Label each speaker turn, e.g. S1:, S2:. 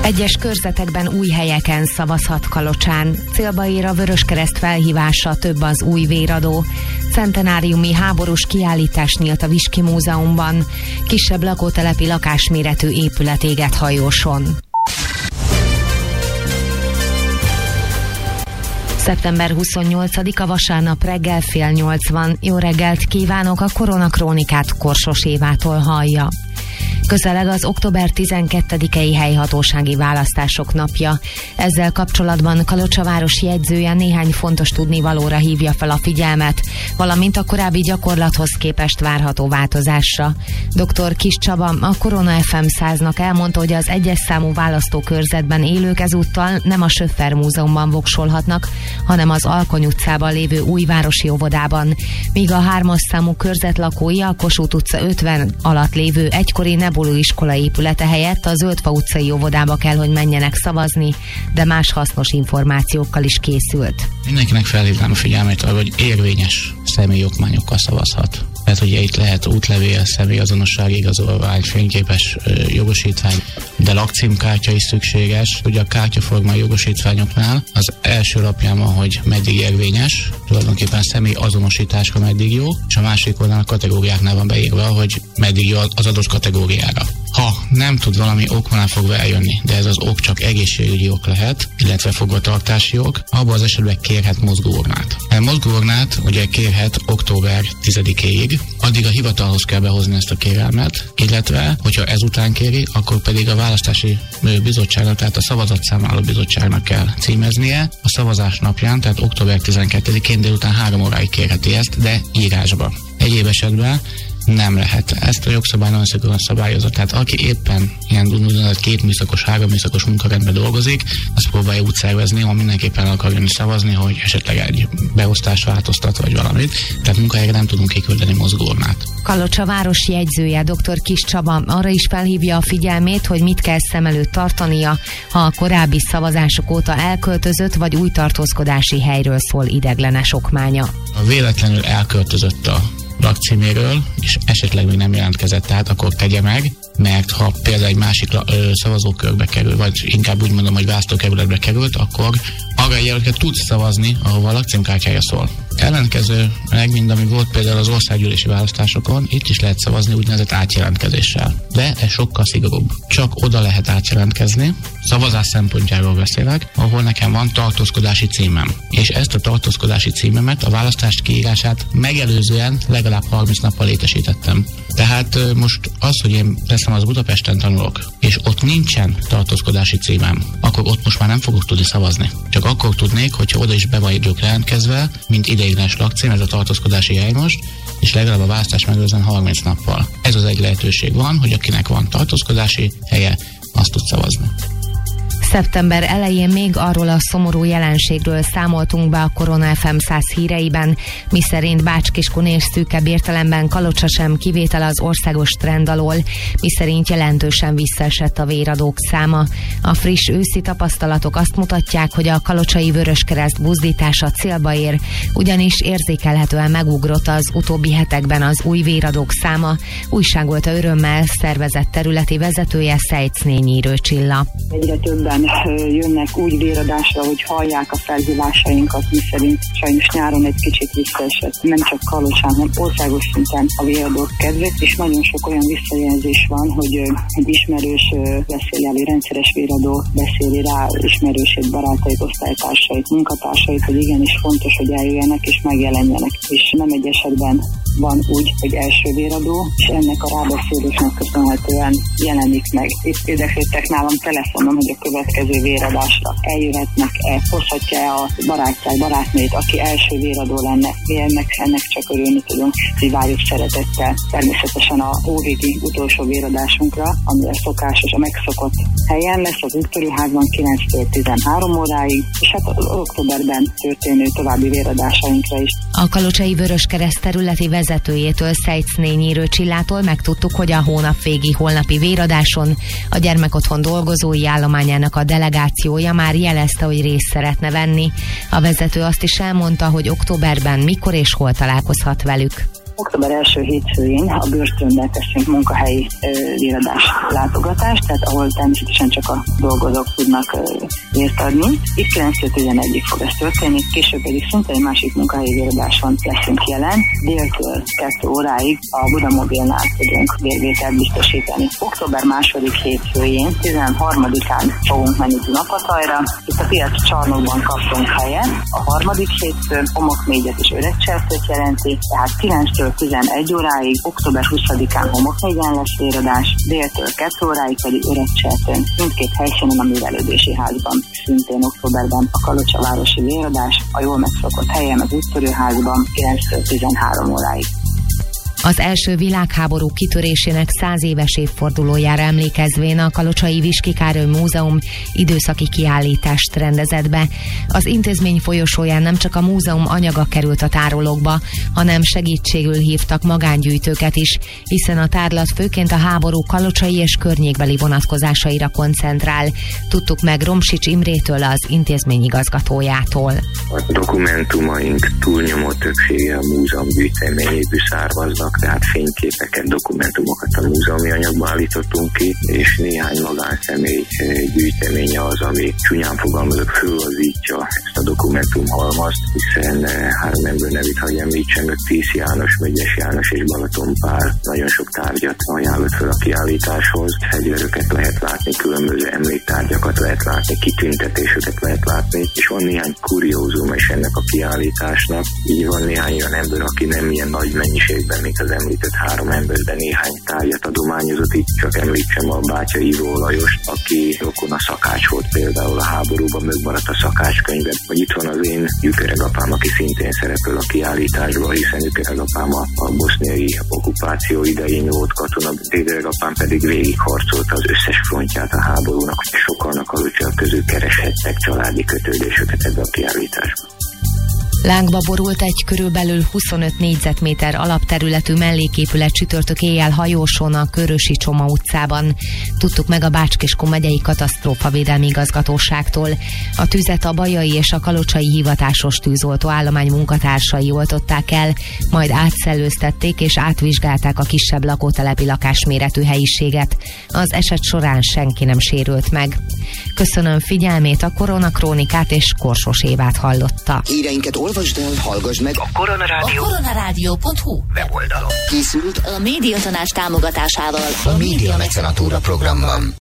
S1: Egyes körzetekben új helyeken szavazhat Kalocsán. Célba ér a Vöröskereszt felhívása, több az új véradó. Centenáriumi háborús kiállítás nyílt a Viski Múzeumban. Kisebb lakótelepi lakásméretű épület éget Hajóson. Szeptember 28-a vasárnap reggel 7:30. Jó reggelt kívánok, a Koronakrónikát Korsos Évától hallja. Közeleg az október 12-i helyhatósági választások napja. Ezzel kapcsolatban Kalocsa város jegyzője néhány fontos tudnivalóra hívja fel a figyelmet, valamint a korábbi gyakorlathoz képest várható változásra. Dr. Kiss Csaba, a Korona FM 100-nak elmondta, hogy az 1-es számú választókörzetben élők ezúttal nem a Söffer Múzeumban voksolhatnak, hanem az Alkony utcában lévő újvárosi óvodában, míg a 3-as számú körzet lakói a Kossuth utca 50 alatt lévő egykori Nebuló iskola épülete helyett a Zöldfa utcai óvodába kell, hogy menjenek szavazni, de más hasznos információkkal is készült.
S2: Mindenkinek felhívnám a figyelmét arra, hogy érvényes személyokmányokkal szavazhat. Tehát ugye itt lehet útlevél, személyazonossági igazolvány, fényképes jogosítvány, de lakcímkártya is szükséges. Ugye a kártyaformai jogosítványoknál az első lapján van, hogy meddig érvényes, tulajdonképpen személyazonosításra meddig jó, és a másik oldalon a kategóriáknál van beírva, hogy meddig jó az adott kategóriára. Ha nem tud valami oknál fogva eljönni, de ez az ok csak egészségügyi ok lehet, illetve fogvatartási ok, abban az esetben kérhet mozgóornát. A mozgóornát ugye kérhet október 10-éig, addig a hivatalhoz kell behozni ezt a kérelmet, illetve, hogyha ezután kéri, akkor pedig a választási bizottságnak, tehát a szavazatszámláló bizottságnak kell címeznie. A szavazás napján, tehát október 12-én délután 3 óráig kérheti ezt, de írásba. Egyéb esetben nem lehet. Ezt a jogszabály nagyon szigorúan szabályozza. Tehát aki éppen ilyen úgynevezett 2 műszakos, 3 műszakos munkarendben dolgozik, azt próbálja úgy szervezni, ha mindenképpen akar jönni szavazni, hogy esetleg egy beosztás változtat vagy valamit. Tehát munkahelyre nem tudunk kiküldeni mozgóornát.
S1: Kalocsa város jegyzője, dr. Kiss Csaba arra is felhívja a figyelmét, hogy mit kell szem előtt tartania, ha a korábbi szavazások óta elköltözött vagy új tartózkodási helyről szól ideglenes okmánya.
S2: Ha véletlenül elköltözött a lakcíméről, és esetleg még nem jelentkezett, tehát akkor tegye meg, mert ha például egy másik szavazókörbe kerül, vagy inkább úgy mondom, hogy választókerületbe került, akkor arra jelöltre tud szavazni, ahova a lakcímkártyája szól. Ellenkező, mint ami volt például az országgyűlési választásokon, itt is lehet szavazni úgynevezett átjelentkezéssel. De ez sokkal szigorúbb. Csak oda lehet átjelentkezni, szavazás szempontjáról beszélek, ahol nekem van tartózkodási címem. És ezt a tartózkodási címemet, a választást kiírását megelőzően legalább 30 nappal létesítettem. Tehát most az, hogy én teszem az Budapesten tanulok, és ott nincsen tartózkodási címem, akkor ott most már nem fogok tudni szavazni. Csak akkor tudnék, hogyha oda is be vagyok jelentkezve, mint ideiglenes lakcím, ez a tartózkodási hely most, és legalább a választás megelőzően 30 nappal. Ez az egy lehetőség van, hogy akinek van tartózkodási helye, azt tud szavazni.
S1: Szeptember elején még arról a szomorú jelenségről számoltunk be a Korona FM 100 híreiben, miszerint Bács-Kiskun és szűkebb értelemben Kalocsa sem kivétel az országos trend alól, miszerint jelentősen visszaesett a véradók száma. A friss őszi tapasztalatok azt mutatják, hogy a kalocsai Vöröskereszt buzdítása célba ér, ugyanis érzékelhetően megugrott az utóbbi hetekben az új véradók száma, újságolta örömmel szervezett területi vezetője Szejcnényi Csilla.
S3: Egyre többen jönnek úgy véradásra, hogy hallják a felhívásainkat, miszerint sajnos nyáron egy kicsit visszaesett. Nem csak Kalocsán, hanem országos szinten a véradók kedvét, és nagyon sok olyan visszajelzés van, hogy egy ismerős beszéli elő, rendszeres véradó beszéli rá ismerősét, barátait, osztálytársait, munkatársait, hogy igenis fontos, hogy eljöjjenek és megjelenjenek. És nem egy esetben van úgy, hogy első véradó, és ennek a rábeszélésnek köszönhetően jelenik meg. Itt érdeklődtek nálam telefonon, hogy a következő véradásra eljöhetnek-e, hozhatja-e a barátját, barátnőt, aki első véradó lenne. Mi ennek csak örülni tudunk, hogy várjuk szeretettel. Természetesen a hóvégi utolsó véradásunkra, ami a szokásos, a megszokott helyen lesz, az Úttörőházban 9-től 13 óráig, és hát októberben történő további véradásainkra is.
S1: A Kalocsai Vöröskereszt területi vezetőjétől, Szejcnényi Csillától megtudtuk, hogy a hónap végi holnapi véradáson a gyermekotthon dolgozói állományának a delegációja már jelezte, hogy részt szeretne venni. A vezető azt is elmondta, hogy októberben mikor és hol találkozhat velük.
S3: Október első hétfőjén a börtönben teszünk munkahelyi véradás látogatást, tehát ahol természetesen csak a dolgozók tudnak vért adni. Itt 9-11-ig fog ez történni, később pedig szinte egy másik munkahelyi véradáson leszünk jelen. Déltől 2 óráig a Budamobilnál tudunk vérvételt biztosítani. Október második hétfőjén, 13-án fogunk menni Dunapatajra. Itt a piac csarnokban kaptunk helyet. A harmadik hétfő Homoknégyet és Öregcsertőt jelenti, tehát 9-től 11 óráig, október 20-án Homoknégyen lesz véradás, déltől 2 óráig pedig Öregcsertőn, mindkét helyszínen a művelődési házban. Szintén októberben a Kalocsavárosi véradás, a jól megszokott helyen az Úttörőházban 9-től 13 óráig.
S1: Az első világháború kitörésének 100 éves évfordulójára emlékezvén a Kalocsai Viski Károly Múzeum időszaki kiállítást rendezett be. Az intézmény folyosóján nem csak a múzeum anyaga került a tárolókba, hanem segítségül hívtak magángyűjtőket is, hiszen a tárlat főként a háború kalocsai és környékbeli vonatkozásaira koncentrál. Tudtuk meg Romsics Imrétől, az intézmény igazgatójától.
S4: A dokumentumaink túlnyomó többsége a múzeum gyűjteményéből származnak, tehát fényképeket, dokumentumokat a múzeumi anyagba állítottunk ki, és néhány magánszemély gyűjteménye az, ami csúnyán fogalmazok, fölazítja ezt a dokumentumhalmazt, hiszen 3 ember nevét hagy említsen, Tísz János, Megyes János és Balaton Pál nagyon sok tárgyat ajánlott fel a kiállításhoz. Fegyveröket lehet látni, különböző emléktárgyakat lehet látni, kitüntetéseket lehet látni, és van néhány kuriózum is ennek a kiállításnak. Így van néhány olyan ember, aki nem ilyen nagy mennyiségben, mint az említett 3 ember, de néhány tárgyat adományozott. Itt csak említsem a bátya Író Lajost, aki rokon a Szakács volt például a háborúban, megmaradt a Szakácskönyvet. Vagy itt van az én gyükeregapám, aki szintén szerepel a kiállításban, hiszen gyükeregapám a boszniai okupáció idején volt katona, dédregapám pedig végigharcolt az összes frontját a háborúnak, és sokan a Kalocsiak közül kereshettek családi kötődéseket ebbe a kiállításba.
S1: Lángba borult egy körülbelül 25 négyzetméter alapterületű melléképület csütörtök éjjel Hajóson a Körösi Csoma utcában. Tudtuk meg a Bács-Kiskun megyei katasztrófavédelmi igazgatóságtól. A tüzet a bajai és a kalocsai hivatásos tűzoltó állomány munkatársai oltották el, majd átszellőztették és átvizsgálták a kisebb lakótelepi lakásméretű helyiséget. Az eset során senki nem sérült meg. Köszönöm figyelmét, a Koronakrónikát és Korsos Évát hallotta.
S5: Híreinket olvasd el, hallgass meg a koronarádió.hu weboldalon. Készült a Médiatanács támogatásával a Média Mecenatúra programban.